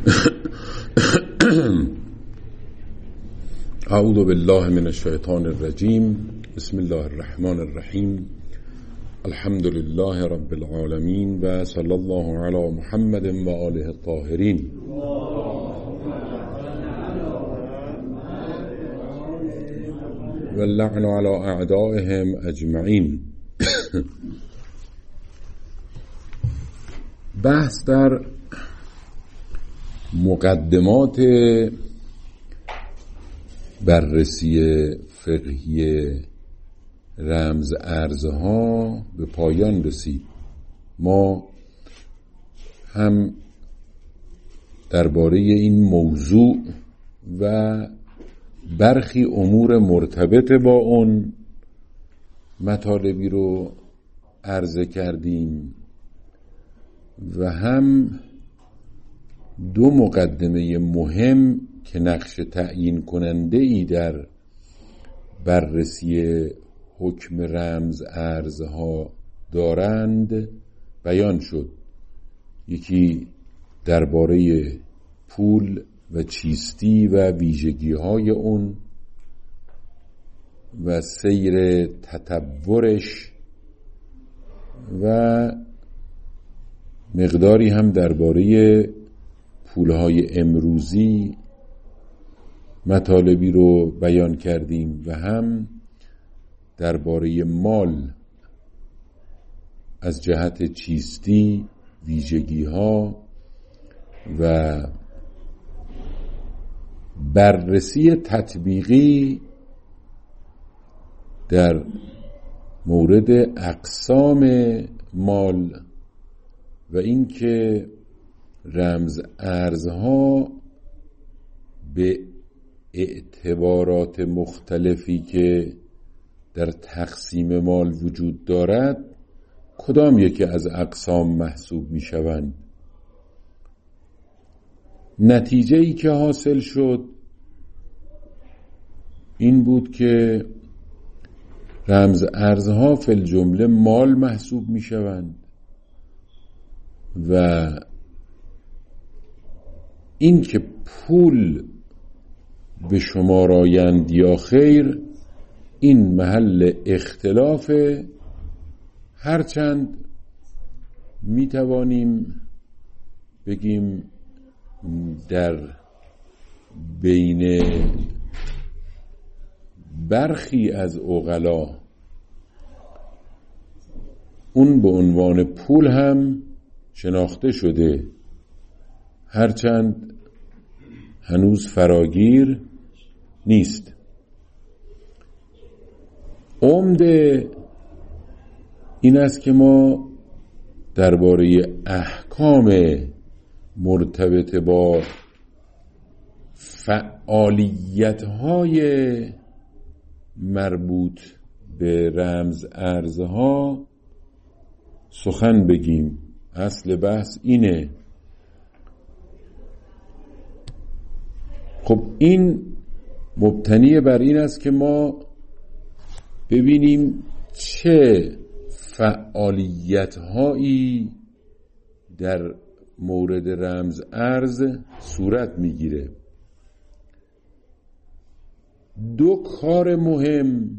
اعوذ بالله من الشیطان الرجیم. بسم الله الرحمن الرحیم. الحمد لله رب العالمین و صلی الله علی محمد و آله الطاهرین. و اللعن علی اعدائهم اجمعین. بحث در مقدمات بررسی فقهی رمز ارزها به پایان رسید. ما هم درباره این موضوع و برخی امور مرتبط با اون مطالبی رو عرضه کردیم و هم دو مقدمه مهم که نقش تعیین کننده ای در بررسی حکم رمز ارزها دارند بیان شد. یکی درباره پول و چیستی و ویژگی های اون و سیر تطورش و مقداری هم درباره پولهای امروزی مطالبی رو بیان کردیم و هم درباره مال از جهت چیستی، ویژگی ها و بررسی تطبیقی در مورد اقسام مال و اینکه رمز ارزها به اعتبارات مختلفی که در تقسیم مال وجود دارد کدام یکی از اقسام محسوب می شوند. نتیجه‌ای که حاصل شد این بود که رمز ارزها فی الجمله مال محسوب می شوند و این که پول به شمار آیند یا خیر این محل اختلاف، هرچند می توانیم بگیم در بین برخی از عقلا اون به عنوان پول هم شناخته شده، هرچند هنوز فراگیر نیست. عمده این است که ما درباره احکام مرتبط با فعالیت‌های مربوط به رمز ارزها سخن بگیم. اصل بحث اینه. خب این مبتنی بر این است که ما ببینیم چه فعالیت‌هایی در مورد رمز ارز صورت میگیره. دو کار مهم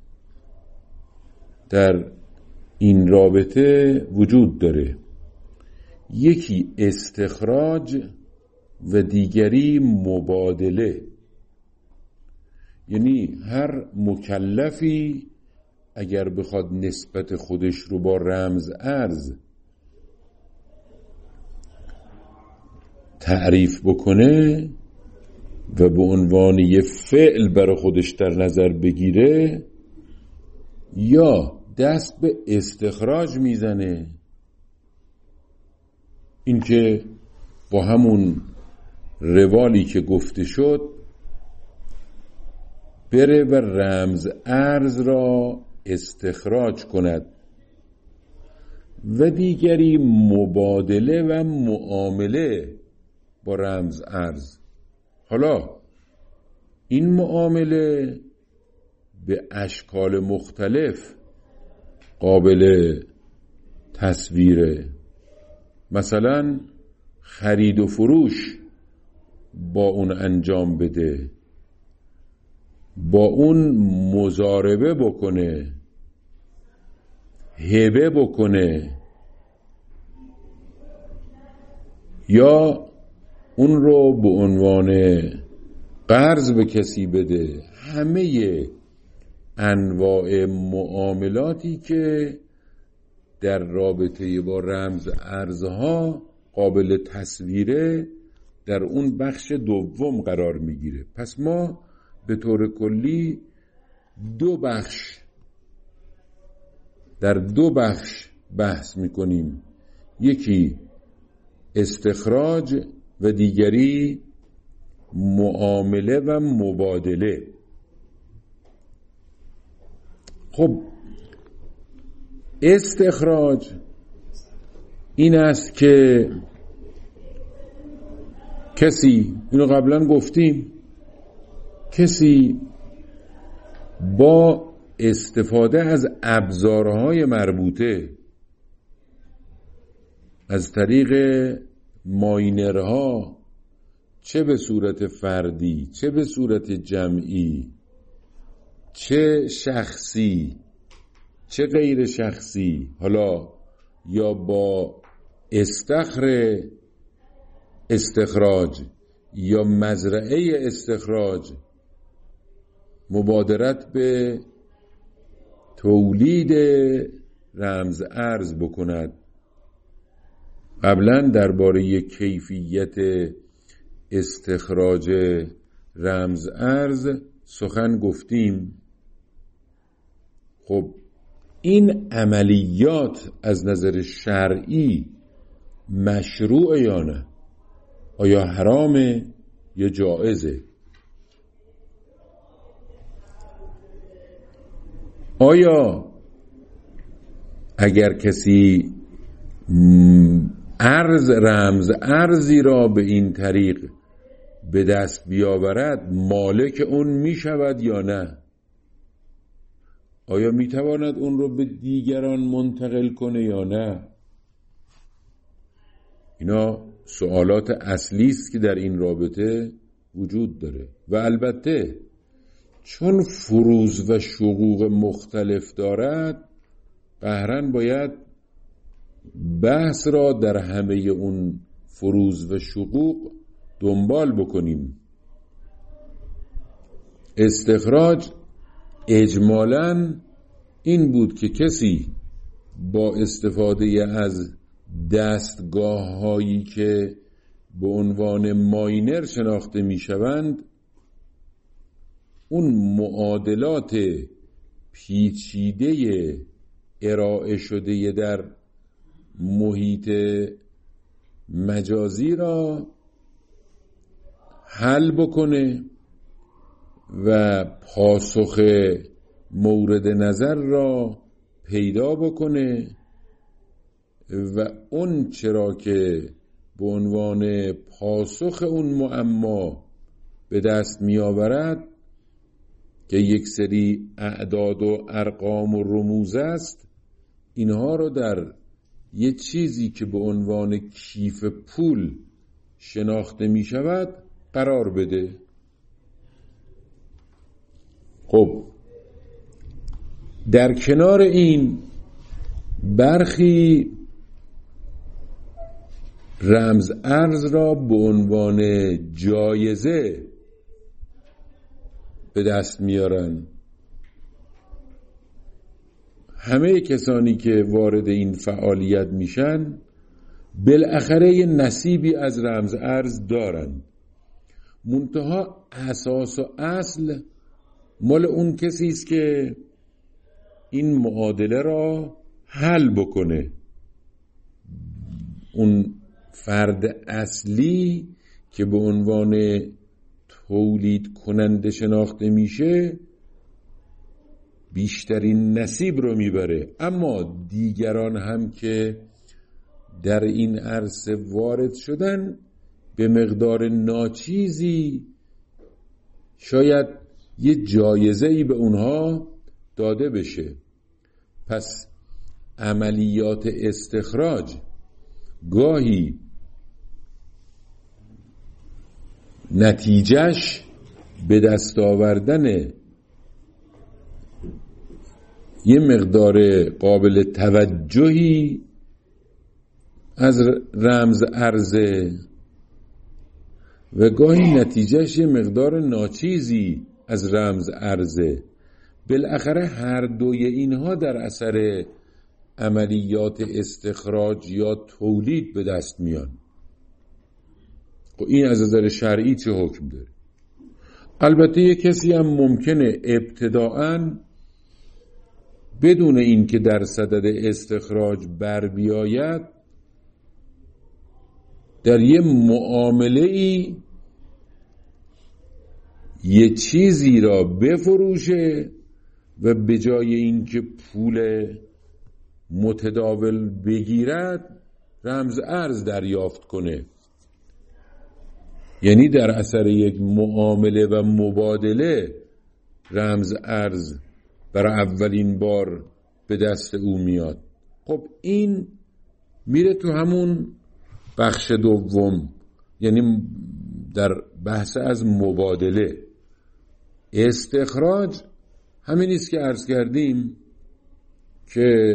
در این رابطه وجود داره، یکی استخراج و دیگری مبادله. یعنی هر مکلفی اگر بخواد نسبت خودش رو با رمز ارز تعریف بکنه و به عنوان یه فعل برای خودش در نظر بگیره، یا دست به استخراج میزنه، این که با همون روالی که گفته شد بره و رمز ارز را استخراج کند، و دیگری مبادله و معامله با رمز ارز. حالا این معامله به اشکال مختلف قابل تصویره. مثلا خرید و فروش با اون انجام بده، با اون مضاربه بکنه، هبه بکنه، یا اون رو به عنوان قرض به کسی بده. همه انواع معاملاتی که در رابطه با رمز ارزها قابل تصویره در اون بخش دوم قرار میگیره. پس ما به طور کلی در دو بخش بحث میکنیم، یکی استخراج و دیگری معامله و مبادله. خب استخراج این است که کسی، اینو قبلا گفتیم، کسی با استفاده از ابزارهای مربوطه از طریق ماینرها، چه به صورت فردی چه به صورت جمعی، چه شخصی چه غیر شخصی، حالا یا با استخراج یا مزرعه استخراج مبادرت به تولید رمز ارز بکند. قبلا درباره کیفیت استخراج رمز ارز سخن گفتیم. خب این عملیات از نظر شرعی مشروع یا نه؟ آیا حرامه یا جائزه؟ آیا اگر کسی رمز ارزی را به این طریق به دست بیاورد مالک اون می شود یا نه؟ آیا می تواند اون رو به دیگران منتقل کنه یا نه؟ اینا سوالات اصلی است که در این رابطه وجود داره. و البته چون فروض و شقوق مختلف دارد، قهرن باید بحث را در همه اون فروض و شقوق دنبال بکنیم. استخراج اجمالاً این بود که کسی با استفاده از دستگاه هایی که به عنوان ماینر شناخته می شوند، اون معادلات پیچیده ارائه شده در محیط مجازی را حل بکنه و پاسخ مورد نظر را پیدا بکنه و اون چرا که به عنوان پاسخ اون معما به دست می آورد که یک سری اعداد و ارقام و رموز است، اینها رو در یه چیزی که به عنوان کیف پول شناخته می شود قرار بده. خب در کنار این برخی رمز ارز را به عنوان جایزه به دست میارن. همه کسانی که وارد این فعالیت میشن بالاخره یه نصیبی از رمز ارز دارن، منتها اساس و اصل مال اون کسی است که این معادله را حل بکنه. اون فرد اصلی که به عنوان تولید کننده شناخته میشه بیشترین نصیب رو میبره، اما دیگران هم که در این عرصه وارد شدن به مقدار ناچیزی شاید یه جایزه‌ای به اونها داده بشه. پس عملیات استخراج گاهی نتیجهش به دست آوردن یه مقدار قابل توجهی از رمز ارزه و گاهی نتیجهش یه مقدار ناچیزی از رمز ارزه. بالاخره هر دوی اینها در اثر عملیات استخراج یا تولید به دست میان. این از نظر شرعی چه حکم داره؟ البته یک کسی هم ممکنه ابتداءً بدون این که در صدد استخراج بر بیاید در یه معامله‌ای یه چیزی را بفروشه و به جای این که پول متداول بگیرد رمز ارز دریافت کنه. یعنی در اثر یک معامله و مبادله رمز ارز برای اولین بار به دست او میاد. خب این میره تو همون بخش دوم، یعنی در بحث از مبادله. استخراج همین است که عرض کردیم که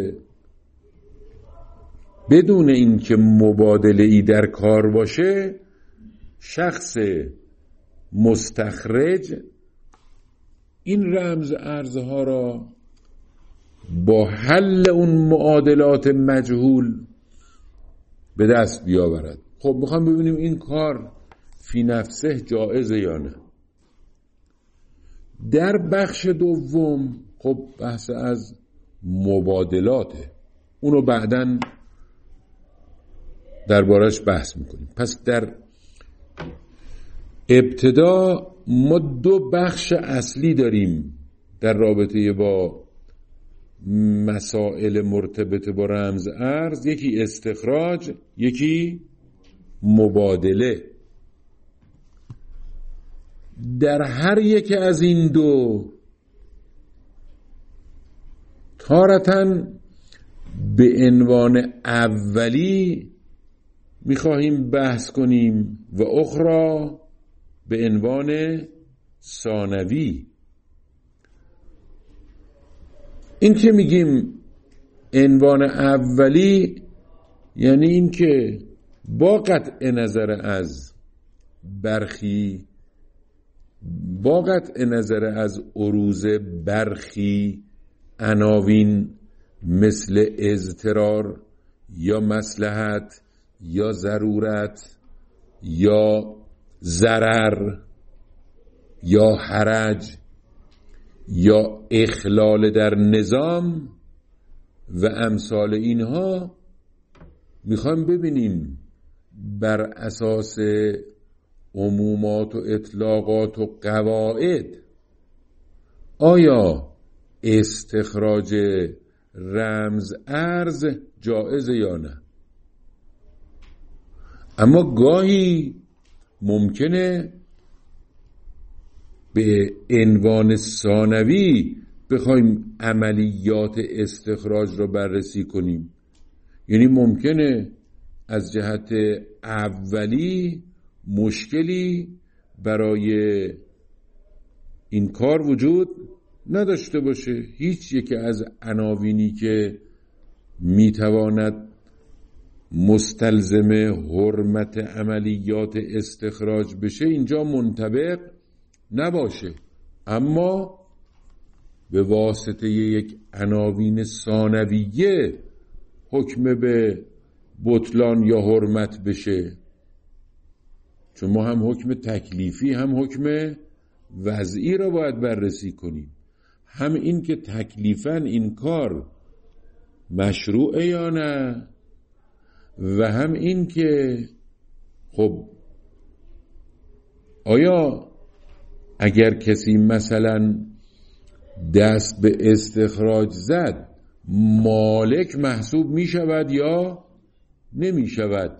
بدون این که مبادله ای در کار باشه شخص مستخرج این رمز ارزها را با حل اون معادلات مجهول به دست بیاورد. خب میخوام ببینیم این کار فی نفسه جایزه یا نه. در بخش دوم خب بحث از مبادلاته، اونو بعداً دربارش بحث میکنیم. پس در ابتدا ما دو بخش اصلی داریم در رابطه با مسائل مرتبط با رمز ارز، یکی استخراج، یکی مبادله. در هر یک از این دو تارتاً به عنوان اولی میخواهیم بحث کنیم و اخرى به عنوان ثانوی. این که میگیم عنوان اولی یعنی این که با قطع نظر از عروض برخی عناوین مثل اضطرار یا مصلحت یا ضرورت یا ضرر یا حرج یا اخلال در نظام و امثال اینها، میخوایم ببینیم بر اساس عمومات و اطلاقات و قواعد آیا استخراج رمز ارز جایزه یا نه. اما گاهی ممکنه به عنوان ثانوی بخوایم عملیات استخراج را بررسی کنیم. یعنی ممکنه از جهت اولی مشکلی برای این کار وجود نداشته باشه. هیچ یک از عناوینی که میتواند مستلزم حرمت عملیات استخراج بشه اینجا منطبق نباشه، اما به واسطه یک عناوین ثانویه حکم به بطلان یا حرمت بشه. چون ما هم حکم تکلیفی هم حکم وضعی را باید بررسی کنیم. هم این که تکلیفاً این کار مشروعه یا نه، و هم این که خب آیا اگر کسی مثلا دست به استخراج زد مالک محسوب می شود یا نمی شود.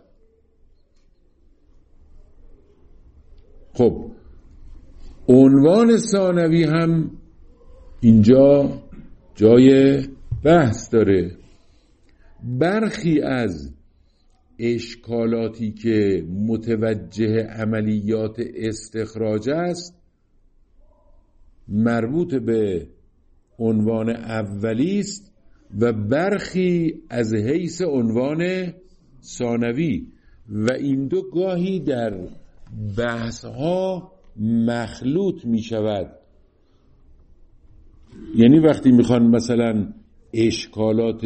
خب عنوان ثانوی هم اینجا جای بحث داره. برخی از اشکالاتی که متوجه عملیات استخراج است مربوط به عنوان اولی است و برخی از حیث عنوان ثانوی و این دو گاهی در بحث‌ها مخلوط می شود. یعنی وقتی میخوان مثلا اشکالات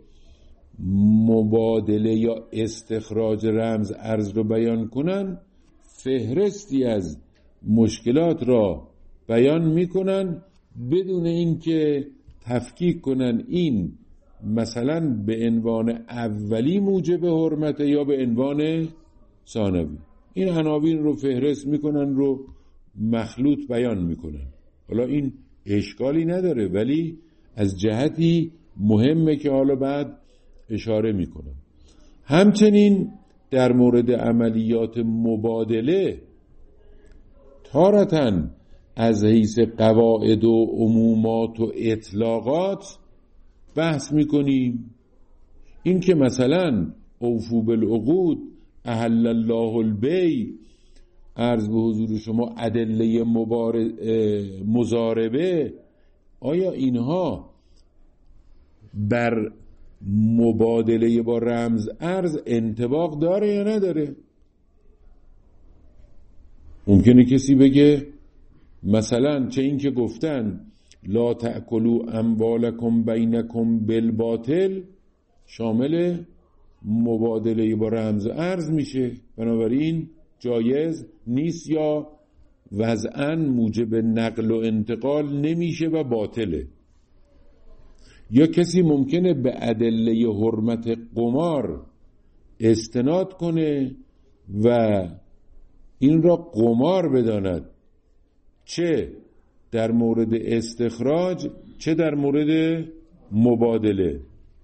مبادله یا استخراج رمز ارز رو بیان کنن، فهرستی از مشکلات را بیان میکنن بدون اینکه تفکیک کنن این مثلا به عنوان اولی موجب حرمت یا به عنوان ثانوی. این عناوین رو فهرست میکنن رو مخلوط بیان میکنن. حالا این اشکالی نداره ولی از جهتی مهمه که حالا بعد اشاره میکنم. همچنین در مورد عملیات مبادله تارةً از حیث قواعد و عمومات و اطلاقات بحث میکنیم. این که مثلا اوفوا بالعقود، احل الله البیع، عرض به حضور شما ادله مضاربه، آیا اینها بر مبادله با رمز ارز انطباق داره یا نداره؟ ممکنه کسی بگه مثلا چه این که گفتن لا تأکلوا اموالکم بینکم بالباطل شامل مبادله با رمز ارز میشه، بنابراین جایز نیست یا وضعاً موجب نقل و انتقال نمیشه و باطله. یا کسی ممکنه به ادله حرمت قمار استناد کنه و این را قمار بداند، چه در مورد استخراج چه در مورد مبادله.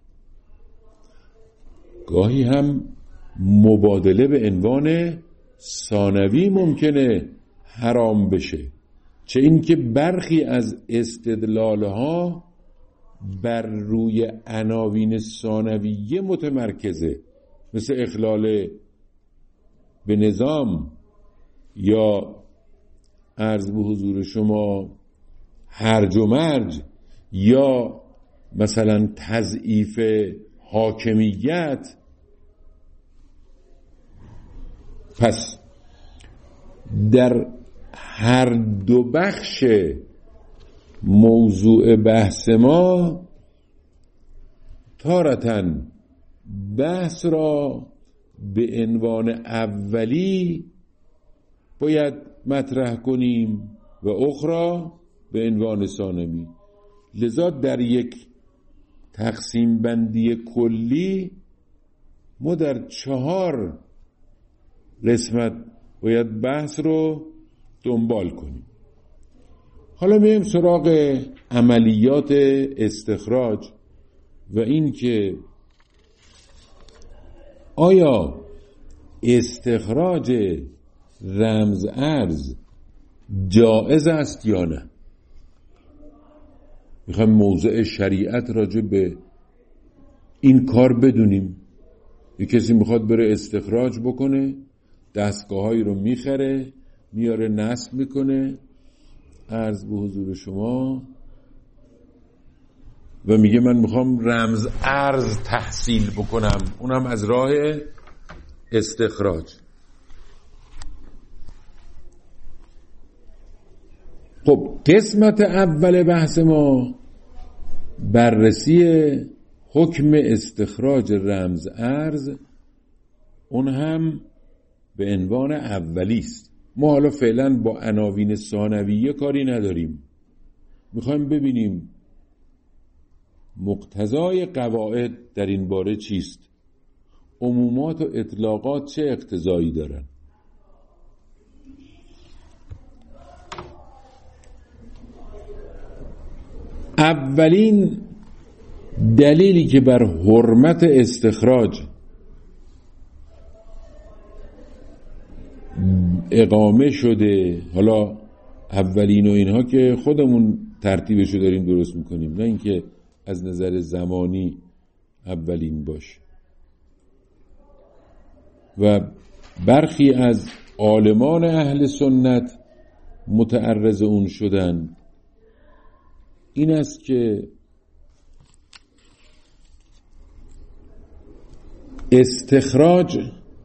گاهی هم مبادله به عنوان ثانوی ممکنه حرام بشه، چه اینکه برخی از استدلالها بر روی عناوین ثانویه متمرکزه، مثل اخلال به نظام یا عرض به حضور شما هرج و مرج یا مثلا تضعیف حاکمیت. پس در هر دو بخش موضوع بحث ما تارةً بحث را به عنوان اولی باید مطرح کنیم و اخرى به عنوان ثانوی. لذا در یک تقسیم بندی کلی ما در 4 قسمت باید بحث رو دنبال کنیم. حالا میایم سراغ عملیات استخراج و این که آیا استخراج رمز ارز جائز است یا نه. میخوایم موضع شریعت راجع به این کار بدونیم. یک کسی میخواد بره استخراج بکنه، دستگاهایی رو میخره میاره نصب میکنه عرض به حضور شما و میگه من میخوام رمز ارز تحصیل بکنم، اونم از راه استخراج. خب قسمت اول بحث ما بررسی حکم استخراج رمز ارز، اون هم به عنوان اولی است. ما حالا فعلا با عناوین ثانویه کاری نداریم، میخوایم ببینیم مقتضای قواعد در این باره چیست، عمومات و اطلاقات چه اقتضایی دارن. اولین دلیلی که بر حرمت استخراج اقامه شده، حالا اولین و اینها که خودمون ترتیبشو داریم درست میکنیم، نه اینکه از نظر زمانی اولین باشه. و برخی از عالمان اهل سنت متعرض اون شدن این است که استخراج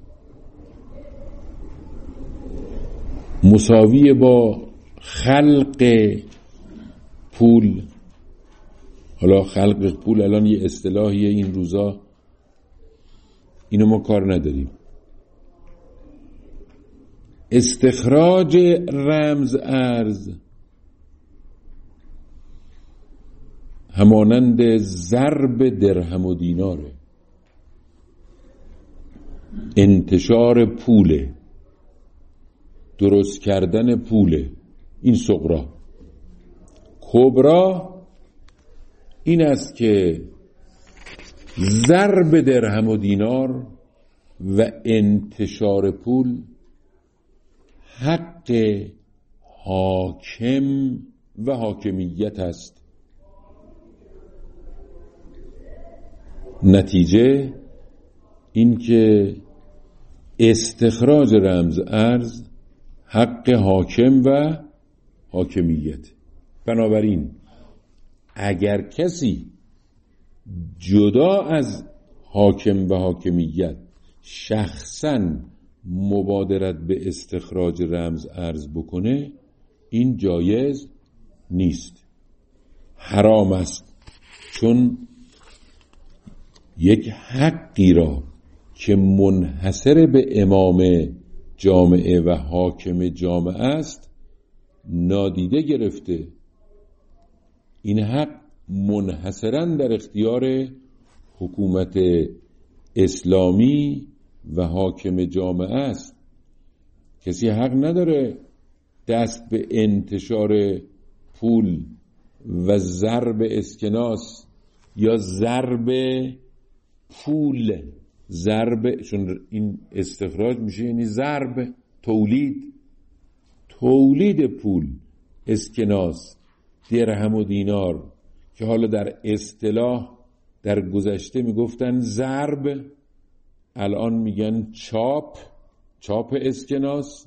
مساوی با خلق پول. حالا خلق پول الان یه اصطلاحیه این روزا، اینو ما کار نداریم. استخراج رمز ارز همانند ضرب درهم و دیناره، انتشار پوله، درست کردن پوله. این صغرا. کبرا این است که ضرب درهم و دینار و انتشار پول حق حاکم و حاکمیت است. نتیجه این که استخراج رمز ارز حق حاکم و حاکمیت. بنابراین اگر کسی جدا از حاکم و حاکمیت شخصاً مبادرت به استخراج رمز ارز بکنه، این جایز نیست، حرام است. چون یک حقی را که منحصر به امام جامعه و حاکم جامعه است نادیده گرفته. این حق منحصراً در اختیار حکومت اسلامی و حاکم جامعه است. کسی حق نداره دست به انتشار پول و ضرب اسکناس یا ضرب پول، چون این استخراج میشه یعنی ضرب، تولید پول، اسکناس، درهم و دینار که حالا در اصطلاح در گذشته میگفتن ضرب، الان میگن چاپ اسکناس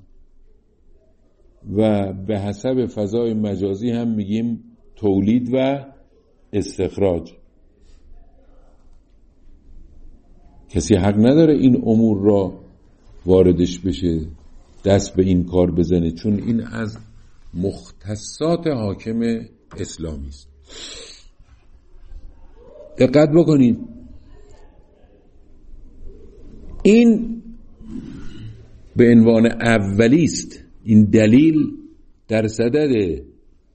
و به حسب فضای مجازی هم میگیم تولید و استخراج. کسی حق نداره این امور را واردش بشه، دست به این کار بزنه، چون این از مختصات حاکم اسلامی است. دقت بکنید، این به عنوان اولی است. این دلیل در صدد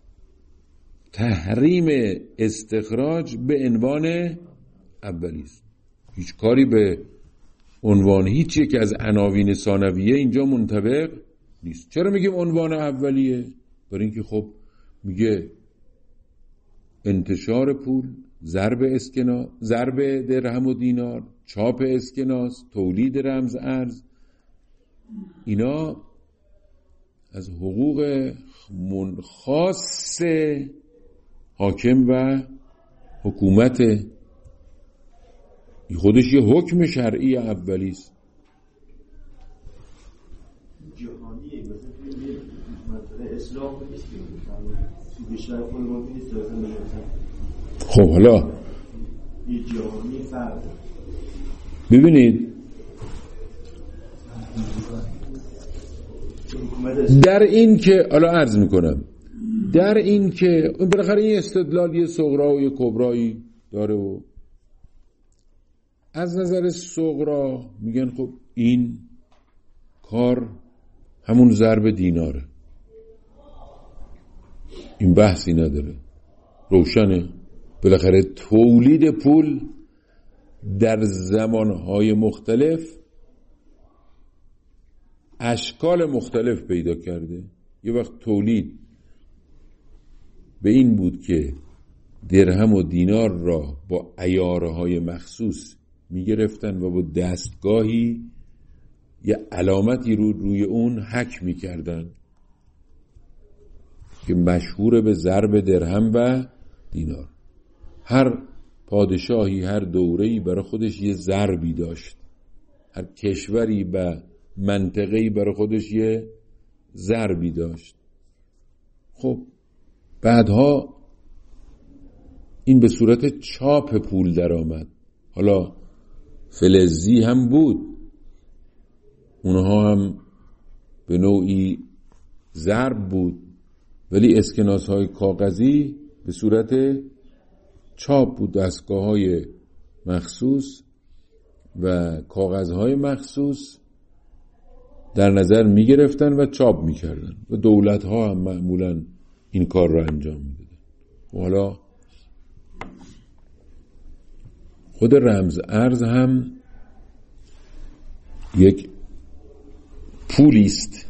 تحریم استخراج به عنوان اولی است. هیچ کاری به عنوان هیچ یک از عناوین ثانویه اینجا منطبق نیست. چرا میگیم عنوان اولیه؟ برای اینکه خب میگه انتشار پول، ضرب درهم و دینار، چاپ اسکناس، تولید رمز ارز، اینا از حقوق خاص حاکم و حکومت. خودش یه حکم شرعی اولی است. جهانیه مثلا اسلام نیست که بیشتر خودمون نیست. خب حالا یه جهانی فرق. ببینید در این که حالا عرض میکنم، در این که بالاخره این استدلال یه صغرا و یه کبرایی داره و از نظر صغرا میگن خب این کار همون ضرب دیناره، این بحثی نداره، روشنه. بالاخره تولید پول در زمانهای مختلف اشکال مختلف پیدا کرده. یه وقت تولید به این بود که درهم و دینار را با عیارهای مخصوص میگرفتن و با دستگاهی یه علامتی روی اون حک میکردن که مشهور به ضرب درهم و دینار. هر پادشاهی هر دوره‌ای برای خودش یه ضربی داشت، هر کشوری و منطقه‌ای برای خودش یه ضربی داشت. خب بعدها این به صورت چاپ پول در آمد. حالا فلزی هم بود، اونها هم به نوعی ضرب بود، ولی اسکناس های کاغذی به صورت چاپ بود. دستگاه های مخصوص و کاغذ های مخصوص در نظر می گرفتن و چاپ می کردن و دولت ها هم معمولا این کار را انجام می دادن. و حالا خود رمز ارز هم یک پولی است،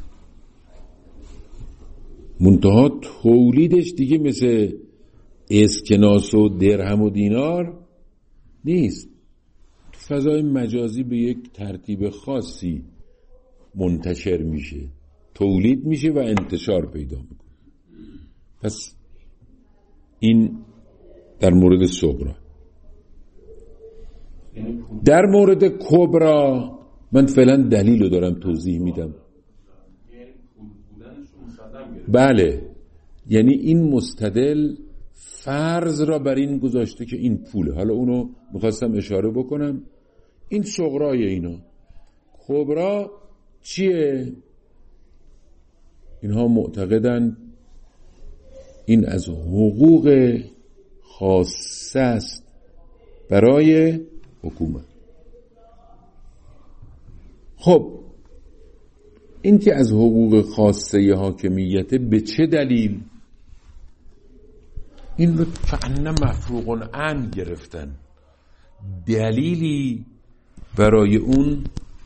منتها تولیدش دیگه مثل اسکناس و درهم و دینار نیست. تو فضای مجازی به یک ترتیب خاصی منتشر میشه، تولید میشه و انتشار پیدا میکنه. پس این در مورد صغرا. در مورد کبرا من فعلا دلیل رو دارم توضیح میدم. بله، یعنی این مستدل فرض را بر این گذاشته که این پوله. حالا اونو میخواستم اشاره بکنم. این صغرای اینا. کبرا چیه؟ اینها معتقدن این از حقوق خاصه است برای حکومت. خب این که از حقوق خاصه حاکمیت به چه دلیل؟ این رو کأنه مفروغ عنه گرفتن، دلیلی برای اون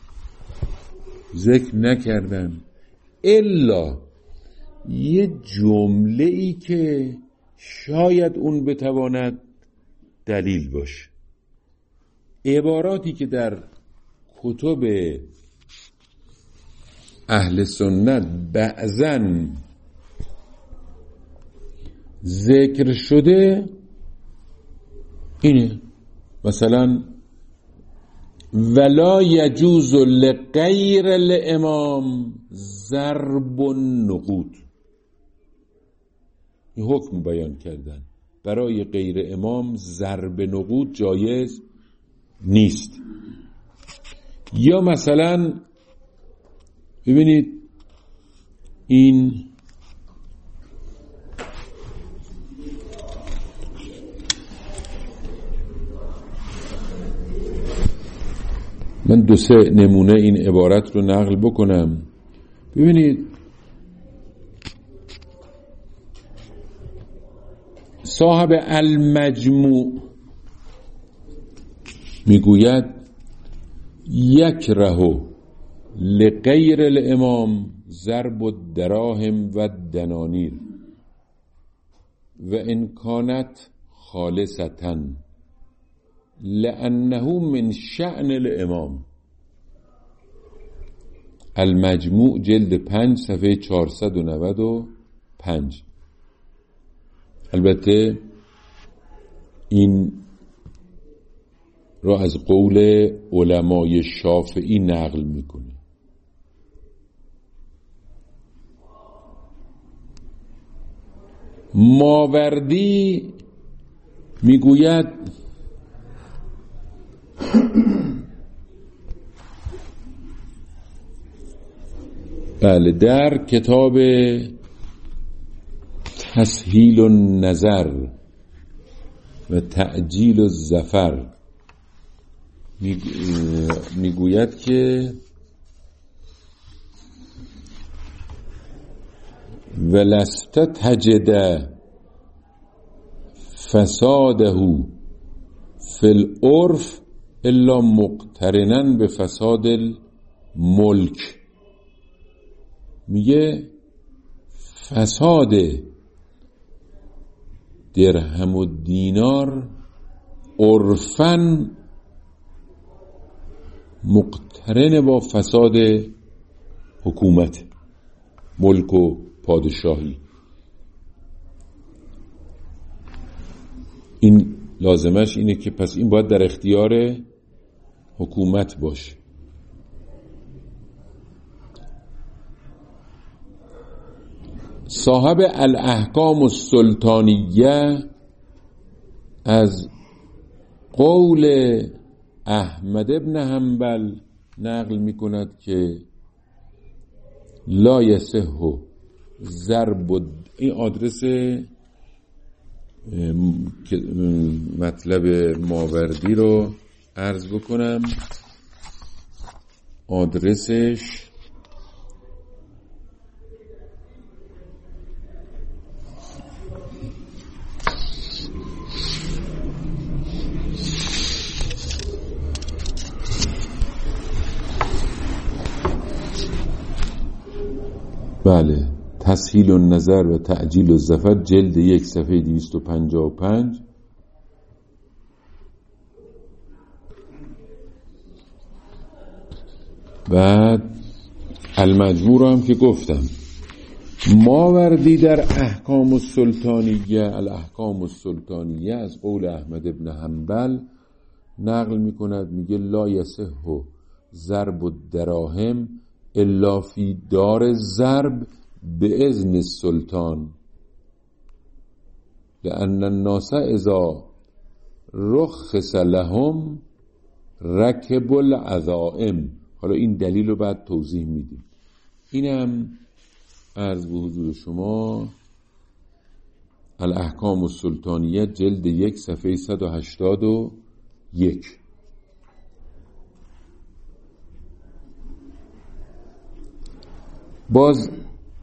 ذکر نکردن الا یه جمله ای که شاید اون بتواند دلیل باشه. عباراتی که در کتب اهل سنت بعضن ذکر شده اینه. مثلا ولا یجوز لغیر الامام ضرب النقود، این حکم بیان کردن برای غیر امام ضرب نقود جایز نیست. یا مثلا ببینید این من 2-3 نمونه این عبارت رو نقل بکنم. ببینید صاحب المجموع میگوید یکره لغیر الامام ضرب الدراهم و الدنانیر و ان کانت خالصة لانه من شأن الامام. المجموع جلد 5 صفحه 495. البته این را از قول علمای شافعی نقل میکنه. ماوردی میگوید بله در کتاب تسهیل النظر و تعجیل الظفر میگوید که ولست تجد فساده فی العرف الا مقترنا به فساد الملک. میگه فساد درهم و دینار عرفاً مقترن با فساد حکومت، ملک و پادشاهی. این لازمش اینه که پس این باید در اختیار حکومت باشه. صاحب الاحکام السلطانیه از قول احمد ابن حنبل نقل می کند که لا یصح ضرب، این آدرس مطلب ماوردی رو عرض بکنم. آدرسش بله، تسهیل النظر و تعجیل الظفر، جلد 1 صفحه 255. بعد المجموع رو هم که گفتم. ماوردی در احکام السلطانیه، الاحکام السلطانیه از قول احمد ابن حنبل نقل می کند، میگه لا یصح ضرب الدراهم الا فی دار الضرب باذن السلطان لان الناس اذا رخص لهم رکب العزائم. حالا این دلیل رو بعد توضیح میدیم. اینم عرض به حضور شما الاحکام السلطانیه جلد 1 صفحه 181. باز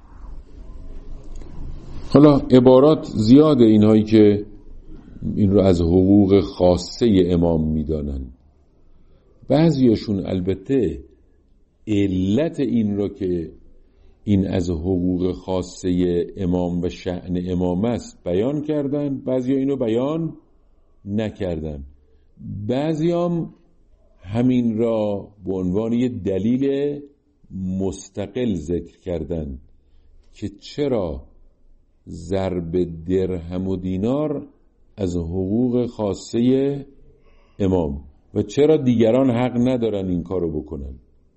حالا عبارات زیاده اینهایی که این رو از حقوق خاصه امام میدانن. بعضیاشون البته علت این رو که این از حقوق خاصه امام و شأن امام است بیان کردن، بعضی اینو بیان نکردن، بعضی هم همین را به عنوان یه دلیل مستقل ذکر کردن که چرا ضرب درهم و دینار از حقوق خاصه امام و چرا دیگران حق ندارن این کارو بکنن.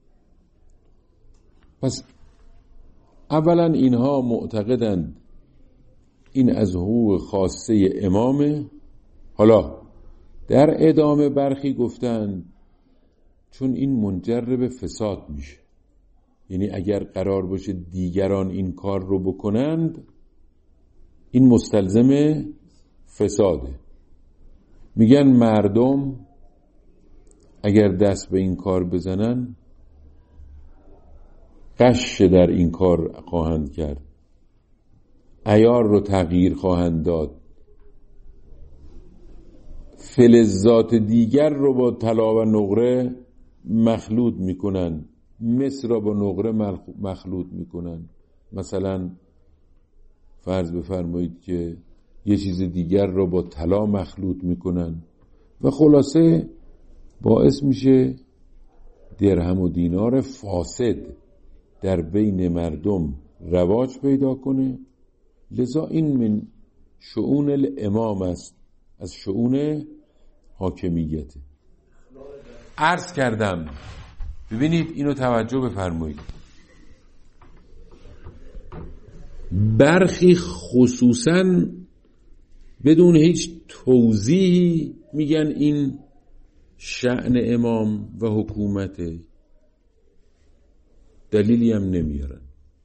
پس اولا اینها معتقدند این از حقوق خاصه امامه. حالا در ادامه برخی گفتند چون این منجر به فساد میشه، یعنی اگر قرار باشه دیگران این کار رو بکنند این مستلزم فساده. میگن مردم اگر دست به این کار بزنن غش در این کار خواهند کرد، عیار رو تغییر خواهند داد، فلزات دیگر رو با طلا و نقره مخلوط میکنن، مس را با نقره مخلوط میکنن. مثلا فرض بفرمایید که یه چیز دیگر را با طلا مخلوط میکنن و خلاصه باعث میشه درهم و دینار فاسد در بین مردم رواج پیدا کنه. لذا این من شؤون الامام است، از شؤون حاکمیت. عرض کردم ببینید اینو توجه بفرمایید، برخی خصوصا بدون هیچ توضیحی میگن این شأن امام و حکومته، دلیلی هم نمیارن.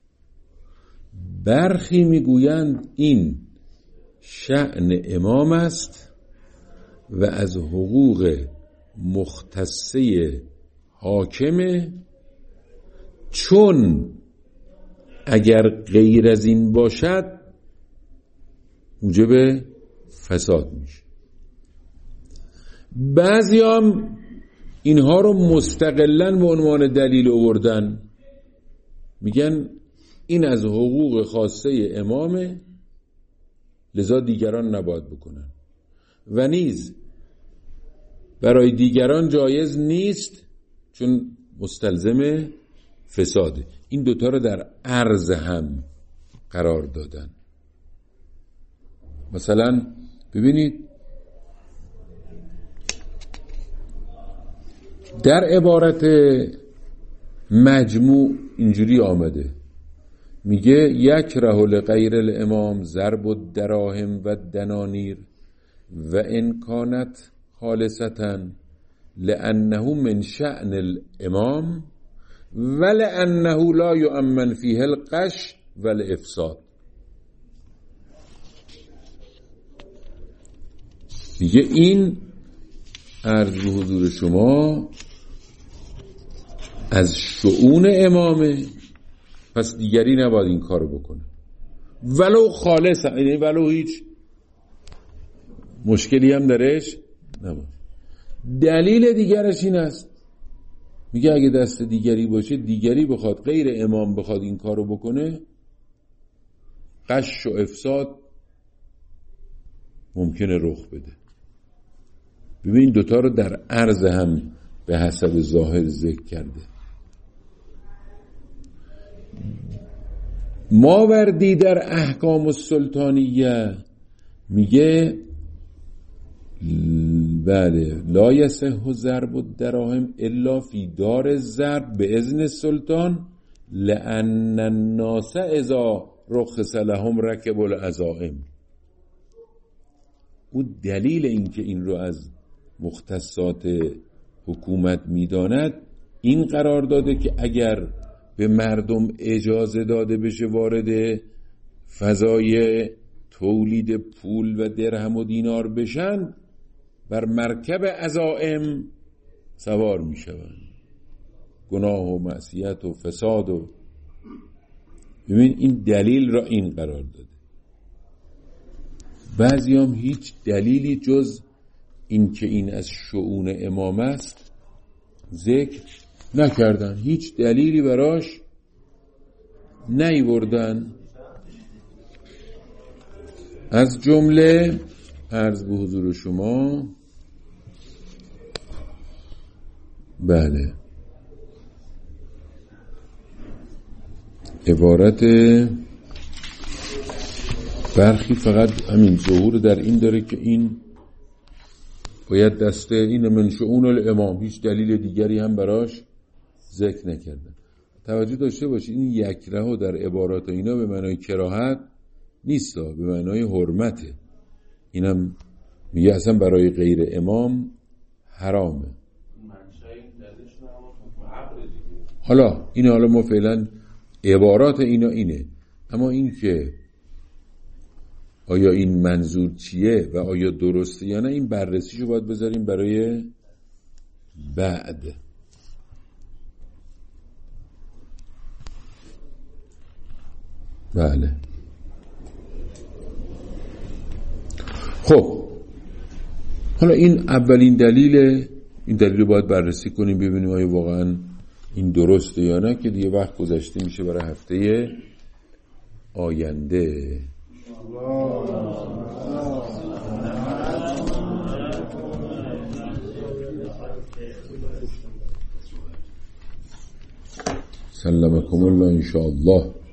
برخی میگویند این شأن امام است و از حقوق مختصه حاکمه، چون اگر غیر از این باشد موجب فساد میشه. بعضی هم اینها رو مستقلاً به عنوان دلیل آوردن، میگن این از حقوق خاصه امامه لذا دیگران نباید بکنن و نیز برای دیگران جایز نیست چون مستلزم فساده. این دوتا رو در عرض هم قرار دادن. مثلا ببینید در عبارت مجموع اینجوری آمده، میگه یکره لغیر الامام ضرب الدراهم و الدنانیر و ان کانت خالصة لانه من شأن الامام ولانه لا یؤمن فیه الغش و الافساد. میگه این عرض به حضور شما از شؤون امامه، پس دیگری نباید این کارو بکنه ولو خالص، یعنی ولو هیچ مشکلی هم درش نباید. دلیل دیگرش این است، میگه اگه دست دیگری باشه، دیگری بخواد غیر امام بخواد این کارو بکنه، غش و افساد ممکنه رخ بده. ببین دوتا رو در عرض هم به حسب ظاهر ذکر کرده. ماوردی در احکام السلطانیه میگه بله لا یصح ضرب الدراهم الا فی دار الضرب به اذن السلطان لان الناس اذا رخص لهم رکبوا العزائم. او دلیل این که این رو از مختصات حکومت میداند این قرار داده که اگر به مردم اجازه داده بشه وارد فضای تولید پول و درهم و دینار بشن، بر مرکب عزائم سوار میشوند، گناه و معصیت و فساد و ببین این دلیل را این قرار داده. بعضی هم هیچ دلیلی جز این که این از شؤون امام است ذکر نکردن، هیچ دلیلی براش نیوردن. از جمله عرض به حضور شما بله عبارت برخی فقط همین ظهور در این داره که این باید دسته این من شؤون الامام، هیچ دلیل دیگری هم براش ذکر نکردن. توجه داشته باشید این یکره در عبارات اینا به معنای کراهت نیست، به معنای حرمته. اینم میگه اصلا برای غیر امام حرامه. حالا ما فعلا عبارات اینا اینه، اما این که آیا این منظور چیه و آیا درسته یا نه این بررسیشو باید بذاریم برای بعد. بله خب حالا این اولین دلیل، این دلیل رو باید بررسی کنیم ببینیم آیا واقعا این درسته یا نه، که دیگه وقت گذشته میشه برای هفته آینده. سلمکم الله ان شاء الله.